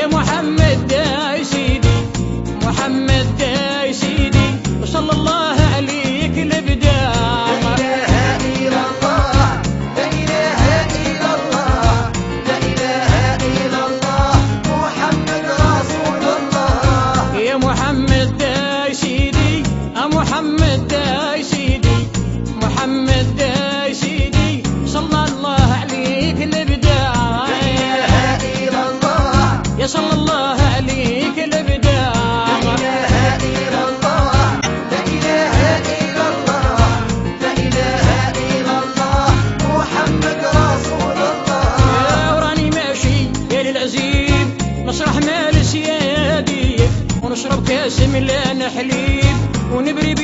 يا محمد يا سيدي، محمد يا سيدي، صلى الله عليك الابداع. لا إله إلا الله، لا إله إلا الله، لا إله إلا الله، محمد رسول الله. يا محمد يا سيدي، محمد يا سيدي، محمد يا سيدي، صلى الله عليك الابداع. لا إله إلا الله، يا صلى الله عليك الابداع. لا إله إلا الله، لا إله إلا الله، لا إله إلا الله، محمد رسول الله. يا وراني ماشي يا للعزيز، نشرح مال سيادي ونشرب كاس ملان حليب ونبري